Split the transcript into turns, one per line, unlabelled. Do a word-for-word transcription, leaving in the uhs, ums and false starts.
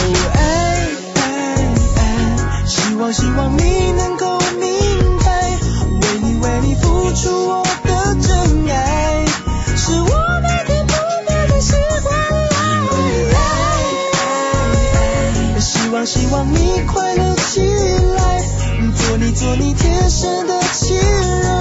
爱爱爱，希望希望你能够明白，为你为你付出我的真爱，是我每天不变的习惯。爱爱爱，希望希望你快乐起来，做你做你天生的情人。